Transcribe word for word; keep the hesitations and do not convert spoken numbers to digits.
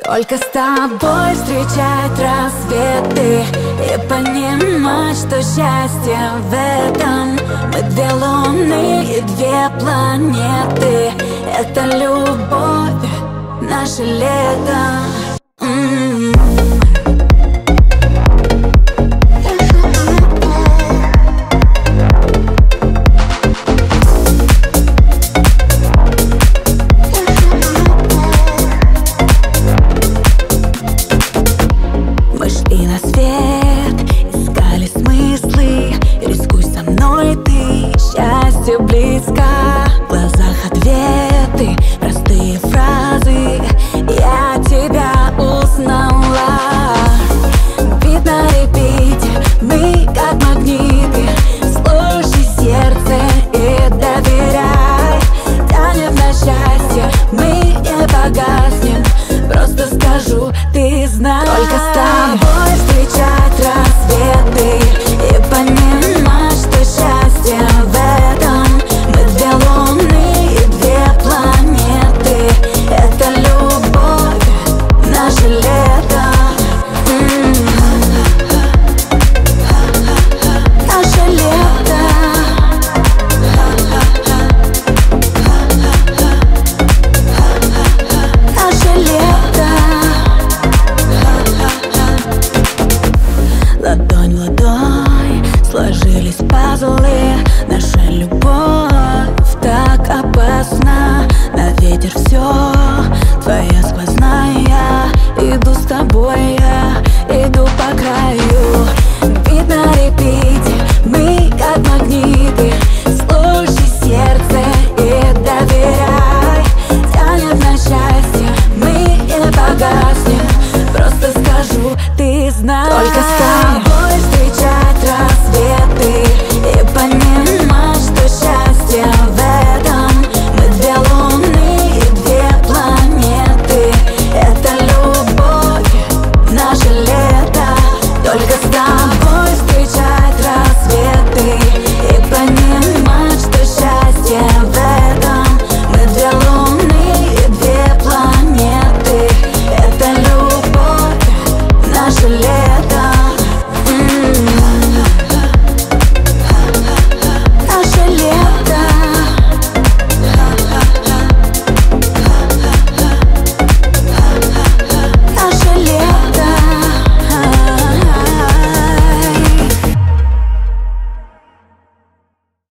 Только с тобой встречать рассветы и понимать, что счастье в этом. Мы две луны и две планеты. Это любовь, наше лето. М-м-м. Мы шли на свет, искали смыслы. Рискуй со мной ты, счастье близко. В глазах ответы, простые фразы. Я тебя узнала. Бит на репите, мы как магниты. Слушай сердце и доверяй. Тянет на счастье, мы не погаснем. Просто скажу, ты знаешь. Только с тобой встречать рассветы и понимать, что счастье в этом. Мы две луны и две планеты. Это любовь, наше лето. М-м-м. Наше лето. Наше лето. Ладонь в ладонь сложились пазлы. Наша любовь так опасна. На ветер все, твоя сквозная. Иду с тобой, я иду по краю.